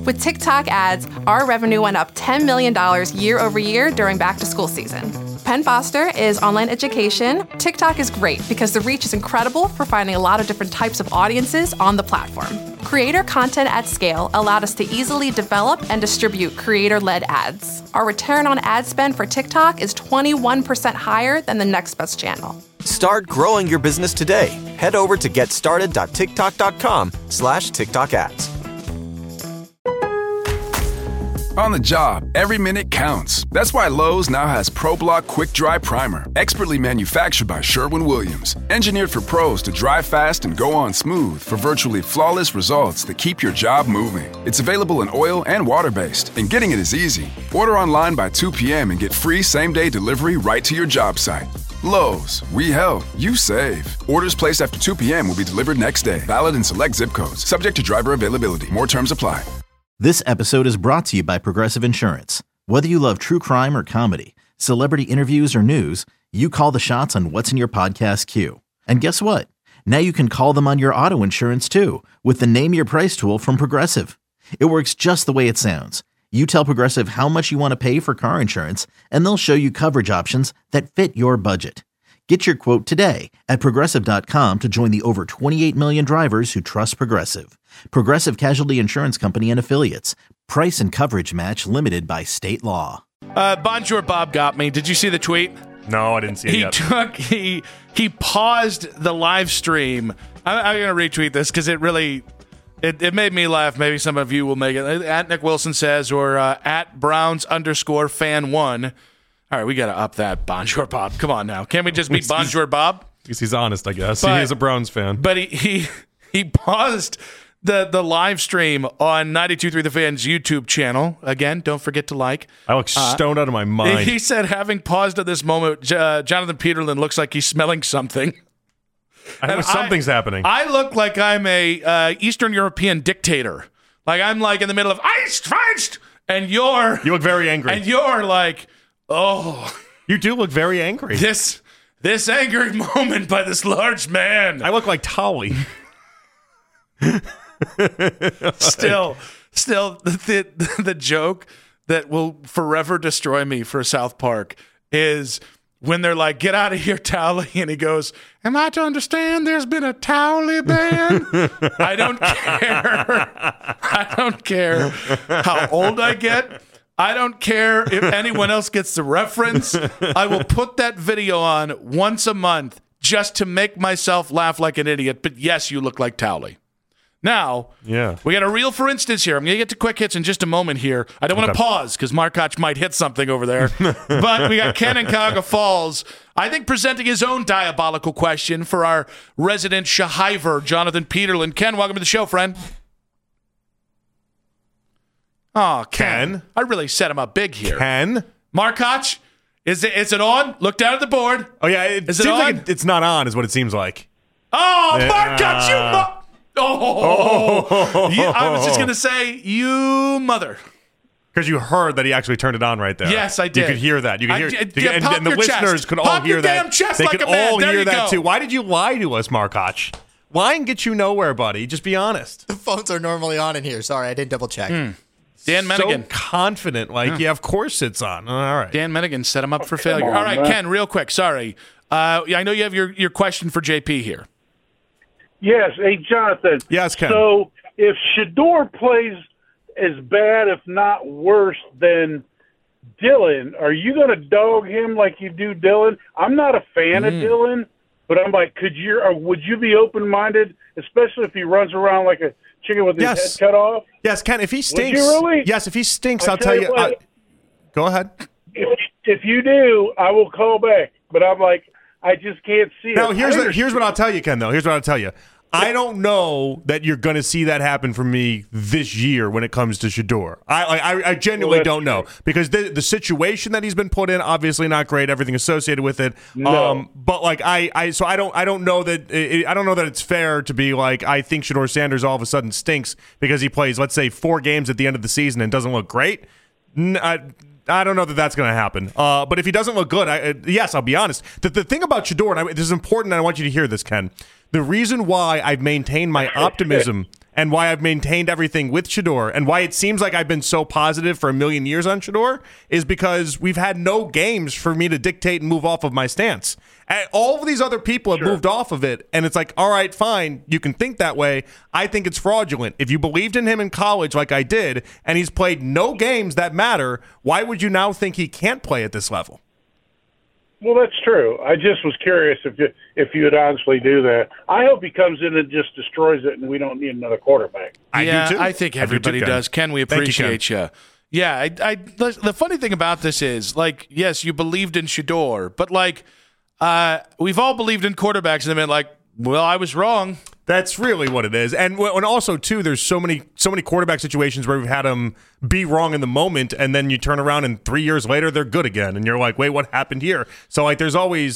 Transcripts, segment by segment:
With TikTok ads, our revenue went up $10 million year over year during back-to-school season. Penn Foster is online education. TikTok is great because the reach is incredible for finding a lot of different types of audiences on the platform. Creator content at scale allowed us to easily develop and distribute creator-led ads. Our return on ad spend for TikTok is 21% higher than the next best channel. Start growing your business today. Head over to getstarted.tiktok.com/TikTok ads. On the job, every minute counts. That's why Lowe's now has ProBlock Quick Dry Primer, expertly manufactured by Sherwin-Williams. Engineered for pros to dry fast and go on smooth for virtually flawless results that keep your job moving. It's available in oil and water-based, and getting it is easy. Order online by 2 p.m. and get free same-day delivery right to your job site. Lowe's, we help, you save. Orders placed after 2 p.m. will be delivered next day. Valid in select zip codes. Subject to driver availability. More terms apply. This episode is brought to you by Progressive Insurance. Whether you love true crime or comedy, celebrity interviews or news, you call the shots on what's in your podcast queue. And guess what? Now you can call them on your auto insurance too with the Name Your Price tool from Progressive. It works just the way it sounds. You tell Progressive how much you want to pay for car insurance, and they'll show you coverage options that fit your budget. Get your quote today at Progressive.com to join the over 28 million drivers who trust Progressive. Progressive Casualty Insurance Company and Affiliates. Price and coverage match limited by state law. Bonjour Bob got me. Did you see the tweet? No, I didn't see it yet. He paused the live stream. I'm going to retweet this because it really... It made me laugh. Maybe some of you will make it. At Nick Wilson says, or at Browns_fan1. All right, we got to up that Bonjour Bob. Come on now. Can't we just be Bonjour Bob? He's honest, I guess. He is a Browns fan. But he paused the live stream on 92.3 The Fan's YouTube channel. Again, don't forget to like. I look stoned out of my mind. He said, having paused at this moment, Jonathan Peterlin loost like he's smelling something. I know something's happening. I look like I'm a Eastern European dictator. Like I'm like in the middle of Feist, and you look very angry. And you're like, oh, you do look very angry. This angry moment by this large man. I look like Tolly. Still, the joke that will forever destroy me for South Park is when they're like, get out of here, Towley. And he goes, am I to understand there's been a Towley ban? I don't care. I don't care how old I get. I don't care if anyone else gets the reference. I will put that video on once a month just to make myself laugh like an idiot. But yes, you look like Towley. Now, we got a reel for instance here. I'm going to get to quick hits in just a moment here. I don't want to pause because Markoch might hit something over there. But we got Ken in Cuyahoga Falls, I think, presenting his own diabolical question for our resident shahiver, Jonathan Peterlin. Ken, welcome to the show, friend. Oh, Ken. I really set him up big here. Ken? Markoch, is it on? Look down at the board. Oh, yeah. It seems like it's not on is what it seems like. Oh, Markoch, you... Yeah, I was just going to say, you mother. Because you heard that he actually turned it on right there. Yes, I did. You could hear that. You could hear, and the listeners could all hear that. Damn chest they like could a man. all there hear that go. too. Why did you lie to us, Markoch? Lying gets you nowhere, buddy. Just be honest. The phones are normally on in here. Sorry, I didn't double check. Dan Mennigan. So confident. Like, of course it's on. All right. Dan Mennigan set him up for failure. All right, Ken, real quick. Sorry. I know you have your question for JP here. Yes. Hey, Jonathan. Yes, Ken. So if Shedeur plays as bad, if not worse, than Dylan, are you going to dog him like you do Dylan? I'm not a fan of Dylan, but I'm like, would you be open-minded, especially if he runs around like a chicken with his head cut off? Yes, Ken, if he stinks. Would you really? Yes, if he stinks, I'll tell you. Go ahead. If you do, I will call back. But I'm like, I just can't see it. Now, here's what I'll tell you, Ken, though. Here's what I'll tell you. I don't know that you're going to see that happen for me this year when it comes to Shedeur. I genuinely don't know because the situation that he's been put in, obviously not great. Everything associated with it. No. But like I don't know that it's fair to be like I think Shedeur Sanders all of a sudden stinks because he plays, let's say, 4 games at the end of the season and doesn't look great. I don't know that that's going to happen. But if he doesn't look good, yes, I'll be honest. The thing about Shedeur, and this is important, and I want you to hear this, Ken. The reason why I've maintained my optimism and why I've maintained everything with Shedeur and why it seems like I've been so positive for a million years on Shedeur is because we've had no games for me to dictate and move off of my stance. And all of these other people have moved off of it, and it's like, all right, fine, you can think that way. I think it's fraudulent. If you believed in him in college like I did, and he's played no games that matter, why would you now think he can't play at this level? Well, that's true. I just was curious if you would honestly do that. I hope he comes in and just destroys it, and we don't need another quarterback. I do too. I think everybody does. Ken, we appreciate you. Yeah, the funny thing about this is, like, yes, you believed in Shedeur, but, like, we've all believed in quarterbacks and been like, well, I was wrong. That's really what it is. And also, too, there's so many quarterback situations where we've had them be wrong in the moment, and then you turn around and 3 years later they're good again, and you're like, wait, what happened here? So, like, there's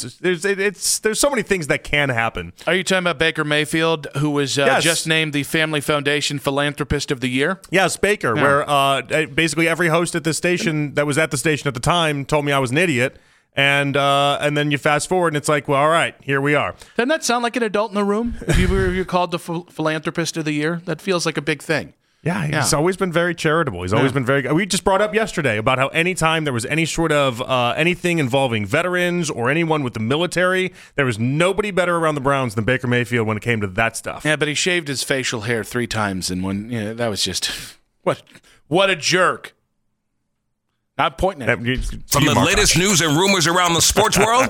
so many things that can happen. Are you talking about Baker Mayfield, who was just named the Family Foundation Philanthropist of the Year? Yes, Baker, where basically every host at the station that was at the station at the time told me I was an idiot. And then you fast forward, and it's like, well, all right, here we are. Doesn't that sound like an adult in the room? If you're called the Philanthropist of the Year, that feels like a big thing. Yeah, he's always been very charitable. He's always been very good. We just brought up yesterday about how anytime there was any sort of anything involving veterans or anyone with the military, there was nobody better around the Browns than Baker Mayfield when it came to that stuff. Yeah, but he shaved his facial hair 3 times in one. Yeah, that was just what a jerk. Not pointing at him. From the latest news and rumors around the sports world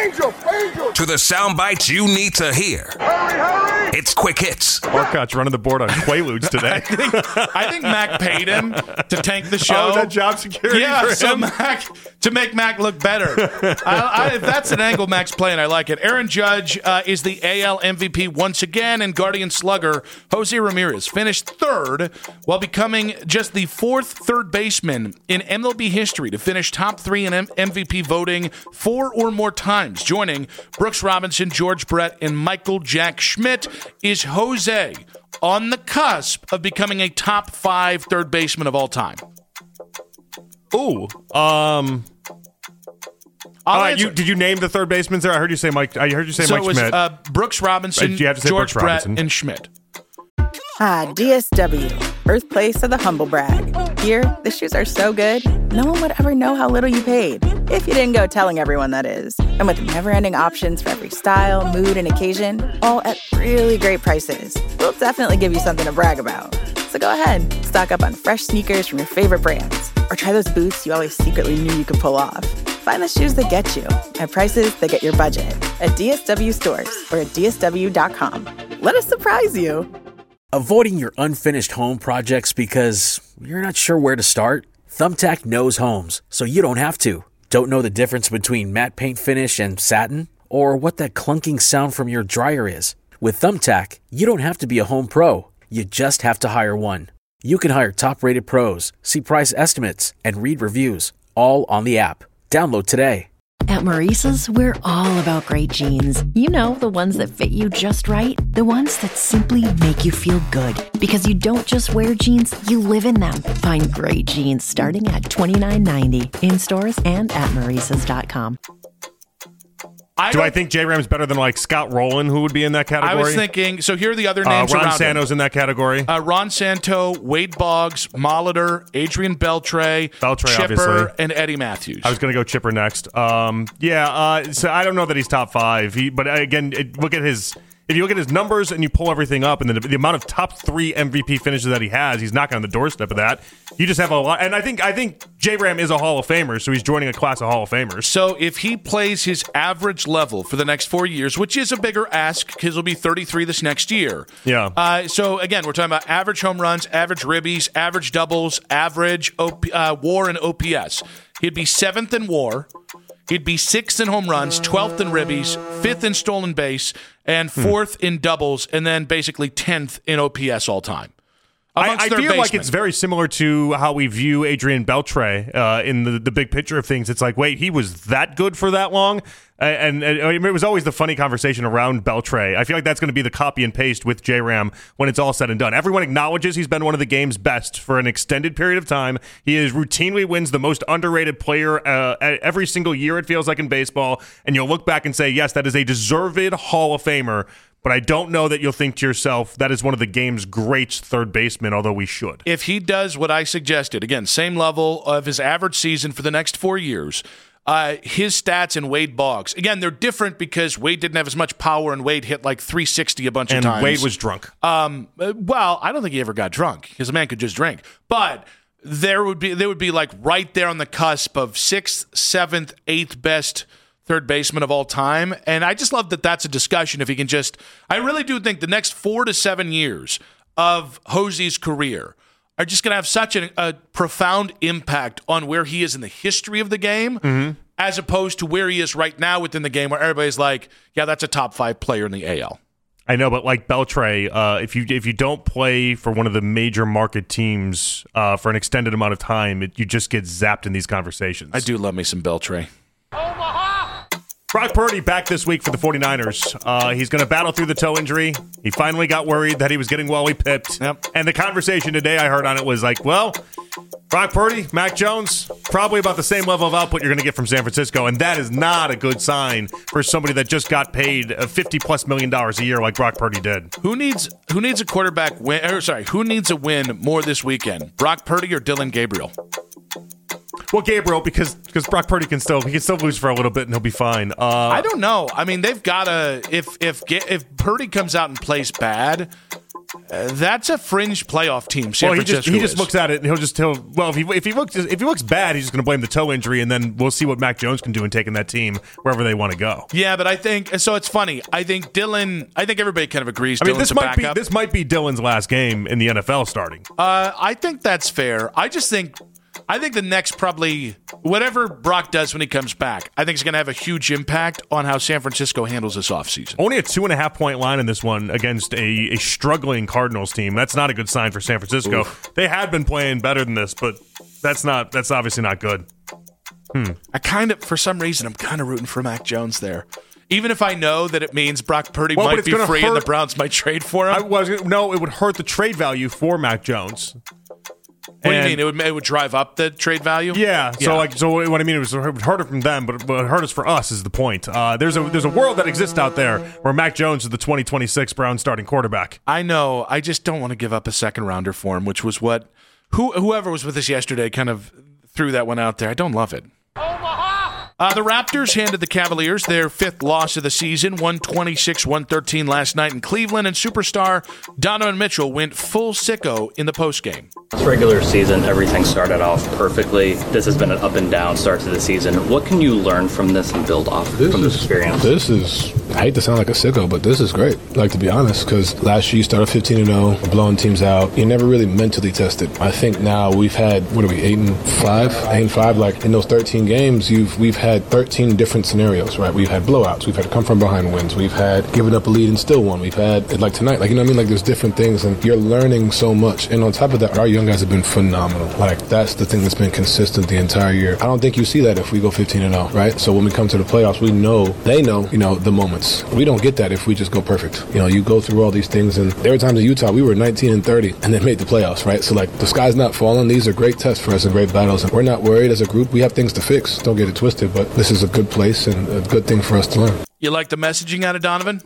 to the sound bites you need to hear. Hurry! It's Quick Hits. Marcot's running the board on Quaaludes today. I think Mac paid him to tank the show. Oh, is that job security for him? To make Mac look better. If that's an angle Mac's playing, I like it. Aaron Judge is the AL MVP once again, and Guardian slugger Jose Ramirez finished third while becoming just the 4th third baseman in MLB history to finish top 3 in MVP voting 4 or more times. Joining Brooks Robinson, George Brett, and Michael Jack Schmidt is Jose on the cusp of becoming a top 5 third baseman of all time. Ooh. Did you name the third baseman there? I heard you say Mike. I heard you say Mike Schmidt. So it was Brooks Robinson, George Brett, and Schmidt. DSW, birthplace of the humble brag. Here, the shoes are so good, no one would ever know how little you paid. If you didn't go telling everyone, that is. And with never-ending options for every style, mood, and occasion, all at really great prices, we'll definitely give you something to brag about. So go ahead, stock up on fresh sneakers from your favorite brands, or try those boots you always secretly knew you could pull off. Find the shoes that get you at prices that get your budget at DSW stores or at DSW.com. Let us surprise you. Avoiding your unfinished home projects because you're not sure where to start? Thumbtack knows homes, so you don't have to. Don't know the difference between matte paint finish and satin? Or what that clunking sound from your dryer is? With Thumbtack, you don't have to be a home pro. You just have to hire one. You can hire top-rated pros, see price estimates, and read reviews, all on the app. Download today. At Maurice's, we're all about great jeans. You know, the ones that fit you just right. The ones that simply make you feel good. Because you don't just wear jeans, you live in them. Find great jeans starting at $29.90 in stores and at Maurice's.com. I think J. Ram's better than like Scott Rowland, who would be in that category? I was thinking, so here are the other names Ron around Santo's him. in that category. Ron Santo, Wade Boggs, Molitor, Adrian Beltre, Chipper, obviously. and Eddie Matthews. I was going to go Chipper next. So I don't know that he's top 5. But again, if you look at his numbers and you pull everything up, and the amount of top 3 MVP finishes that he has, he's knocking on the doorstep of that. You just have a lot, and I think J-Ram is a Hall of Famer, so he's joining a class of Hall of Famers. So if he plays his average level for the next 4 years, which is a bigger ask because he'll be 33 this next year. Yeah. So again, we're talking about average home runs, average ribbies, average doubles, average WAR and OPS. He'd be 7th in WAR. He'd be 6th in home runs, 12th in ribbies, 5th in stolen base, and 4th in doubles, and then basically 10th in OPS all time. I feel like it's very similar to how we view Adrian Beltre in the big picture of things. It's like, wait, he was that good for that long? And it was always the funny conversation around Beltre. I feel like that's going to be the copy and paste with J-Ram when it's all said and done. Everyone acknowledges he's been one of the game's best for an extended period of time. He routinely wins the most underrated player every single year, it feels like, in baseball. And you'll look back and say, yes, that is a deserved Hall of Famer. but I don't know that you'll think to yourself, that is one of the game's great third basemen, although we should. If he does what I suggested, again, same level of his average season for the next 4 years, his stats and Wade Boggs, again, they're different because Wade didn't have as much power and Wade hit like 360 a bunch of times. And Wade was drunk. Well, I don't think he ever got drunk because the man could just drink. But they would be like right there on the cusp of 6th, 7th, 8th best third baseman of all time. And I just love that that's a discussion if he can just – I really do think the next 4 to 7 years of Hosey's career are just going to have such a profound impact on where he is in the history of the game as opposed to where he is right now within the game where everybody's like, yeah, that's a top 5 player in the AL. I know, but like Beltre, if you don't play for one of the major market teams for an extended amount of time, you just get zapped in these conversations. I do love me some Beltre. Brock Purdy back this week for the 49ers. He's going to battle through the toe injury. He finally got worried that he was getting Wally pipped. Yep. And the conversation today I heard on it was like, well, Brock Purdy, Mac Jones, probably about the same level of output you're going to get from San Francisco. And that is not a good sign for somebody that just got paid $50+ million a year like Brock Purdy did. Who needs a quarterback win? Who needs a win more this weekend? Brock Purdy or Dylan Gabriel? Well, Gabriel, because Brock Purdy can still lose for a little bit and he'll be fine. I don't know. I mean, they've got to if Purdy comes out and plays bad, that's a fringe playoff team. San Francisco he just looks at it and if he looks bad, he's just going to blame the toe injury, and then we'll see what Mac Jones can do in taking that team wherever they want to go. Yeah, but I think so. It's funny. I think everybody kind of agrees. This might be Dylan's last game in the NFL starting. I think that's fair. I think the next probably whatever Brock does when he comes back, I think is going to have a huge impact on how San Francisco handles this offseason. Only a 2.5-point line in this one against a struggling Cardinals team. That's not a good sign for San Francisco. Oof. They had been playing better than this, but that's obviously not good. For some reason, I'm kind of rooting for Mac Jones there. Even if I know that it means Brock Purdy might be free and the Browns might trade for him. It would hurt the trade value for Mac Jones. What do you mean? It would drive up the trade value? Yeah. So what I mean it would hurt it from them, but it hurt us for us is the point. There's a world that exists out there where Mac Jones is the 2026 Browns starting quarterback. I know. I just don't want to give up a second rounder for him, which was what whoever was with us yesterday kind of threw that one out there. I don't love it. The Raptors handed the Cavaliers their 5th loss of the season, 126-113 last night in Cleveland, and superstar Donovan Mitchell went full sicko in the postgame. This regular season, everything started off perfectly. This has been an up and down start to the season. What can you learn from this and build off from this experience? This is, I hate to sound like a sicko, but this is great. Like, to be honest, because last year you started 15-0, blowing teams out. You're never really mentally tested. I think now we've had, 8-5? Like, in those 13 games, we've had 13 different scenarios, right? We've had blowouts. We've had come from behind wins. We've had given up a lead and still won. We've had, like tonight, like, you know what I mean? Like, there's different things, and you're learning so much. And on top of that, our young guys have been phenomenal. Like, that's the thing that's been consistent the entire year. I don't think you see that if we go 15-0, right? So when we come to the playoffs, they know, the moments. We don't get that if we just go perfect. You go through all these things, and there were times in Utah we were 19-30 and then made the playoffs, right? So, like, the sky's not falling. These are great tests for us and great battles, and we're not worried as a group. We have things to fix. Don't get it twisted, but this is a good place and a good thing for us to learn. You like the messaging out of Donovan?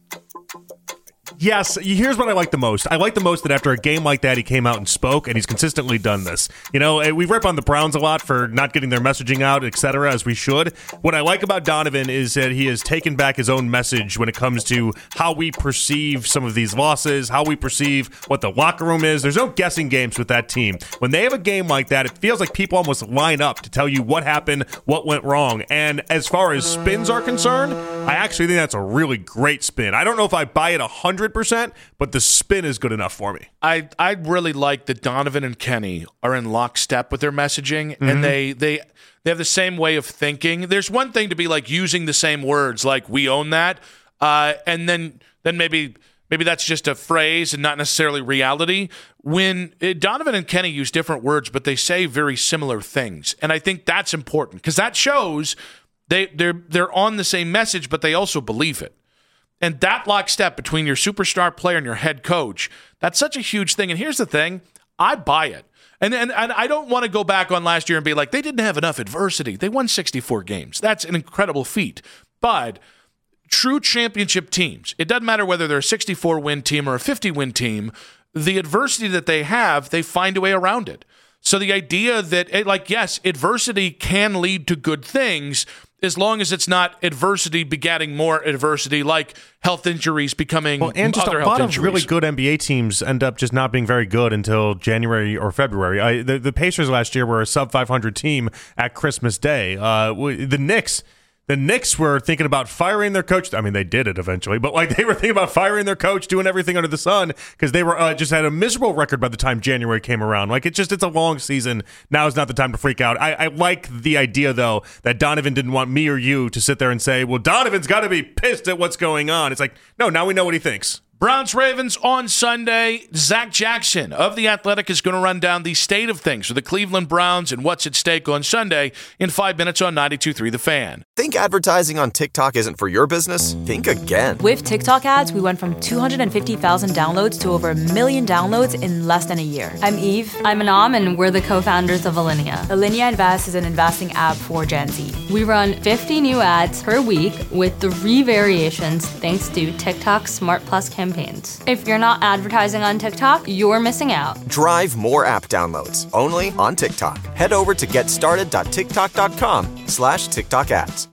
Yes, here's what I like the most. I like the most that after a game like that, he came out and spoke, and he's consistently done this. We rip on the Browns a lot for not getting their messaging out, etc., as we should. What I like about Donovan is that he has taken back his own message when it comes to how we perceive some of these losses, how we perceive what the locker room is. There's no guessing games with that team. When they have a game like that, it feels like people almost line up to tell you what happened, what went wrong. And as far as spins are concerned, I actually think that's a really great spin. I don't know if I buy it 100%, but the spin is good enough for me. I really like that Donovan and Kenny are in lockstep with their messaging, and they have the same way of thinking. There's one thing to be like using the same words, like we own that, and then maybe that's just a phrase and not necessarily reality. When Donovan and Kenny use different words, but they say very similar things, and I think that's important because that shows they're on the same message, but they also believe it. And that lockstep between your superstar player and your head coach, that's such a huge thing. And here's the thing, I buy it. And I don't want to go back on last year and be like, they didn't have enough adversity. They won 64 games. That's an incredible feat. But true championship teams, it doesn't matter whether they're a 64-win team or a 50-win team, the adversity that they have, they find a way around it. So the idea that, like, yes, adversity can lead to good things as long as it's not adversity begatting more adversity, like health injuries becoming and just other a health lot injuries. of really good NBA teams end up just not being very good until January or February. The Pacers last year were a sub-500 team at Christmas Day. The Knicks were thinking about firing their coach. I mean, they did it eventually, but like they were thinking about firing their coach, doing everything under the sun because they were just had a miserable record by the time January came around. Like it's a long season. Now is not the time to freak out. I like the idea though that Donovan didn't want me or you to sit there and say, "Well, Donovan's got to be pissed at what's going on." It's like, no, now we know what he thinks. Browns-Ravens on Sunday. Zach Jackson of The Athletic is going to run down the state of things for the Cleveland Browns and what's at stake on Sunday in 5 minutes on 92.3 The Fan. Think advertising on TikTok isn't for your business? Think again. With TikTok ads, we went from 250,000 downloads to over 1 million downloads in less than a year. I'm Eve. I'm Anam, and we're the co-founders of Alinea. Alinea Invest is an investing app for Gen Z. We run 50 new ads per week with 3 variations thanks to TikTok's Smart Plus campaigns. If you're not advertising on TikTok, you're missing out. Drive more app downloads only on TikTok. Head over to getstarted.tiktok.com/TikTok ads.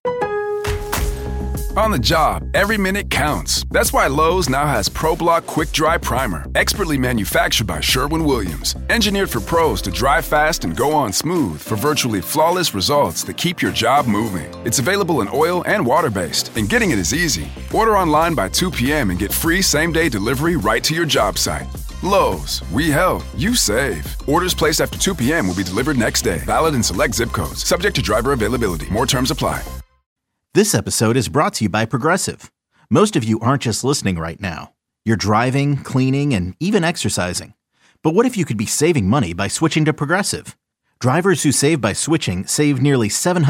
On the job, every minute counts. That's why Lowe's now has ProBlock Quick Dry Primer, expertly manufactured by Sherwin-Williams. Engineered for pros to dry fast and go on smooth for virtually flawless results that keep your job moving. It's available in oil and water-based, and getting it is easy. Order online by 2 p.m. and get free same-day delivery right to your job site. Lowe's, we help, you save. Orders placed after 2 p.m. will be delivered next day. Valid in select zip codes. Subject to driver availability. More terms apply. This episode is brought to you by Progressive. Most of you aren't just listening right now. You're driving, cleaning, and even exercising. But what if you could be saving money by switching to Progressive? Drivers who save by switching save nearly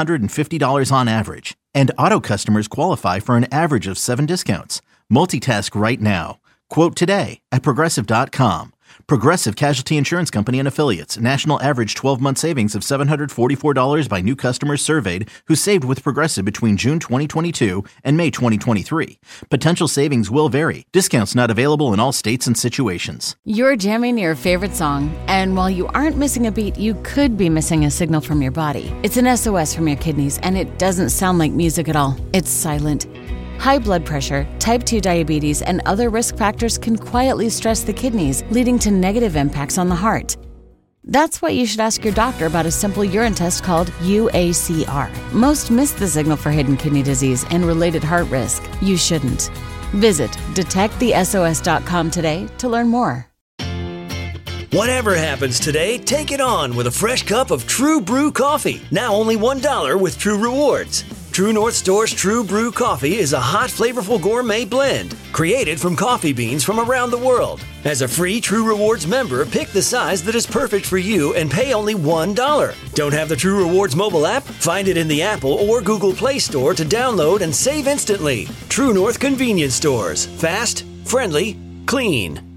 $750 on average. And auto customers qualify for an average of 7 discounts. Multitask right now. Quote today at Progressive.com. Progressive Casualty Insurance Company and Affiliates. National average 12-month savings of $744 by new customers surveyed who saved with Progressive between June 2022 and May 2023. Potential savings will vary. Discounts not available in all states and situations. You're jamming your favorite song, and while you aren't missing a beat, you could be missing a signal from your body. It's an SOS from your kidneys, and it doesn't sound like music at all. It's silent. High blood pressure, type 2 diabetes, and other risk factors can quietly stress the kidneys, leading to negative impacts on the heart. That's why you should ask your doctor about a simple urine test called UACR. Most miss the signal for hidden kidney disease and related heart risk. You shouldn't. Visit detectthesos.com today to learn more. Whatever happens today, take it on with a fresh cup of True Brew coffee. Now only $1 with True Rewards. True North Store's True Brew coffee is a hot, flavorful gourmet blend created from coffee beans from around the world. As a free True Rewards member, pick the size that is perfect for you and pay only $1. Don't have the True Rewards mobile app? Find it in the Apple or Google Play Store to download and save instantly. True North Convenience Stores. Fast, friendly, clean.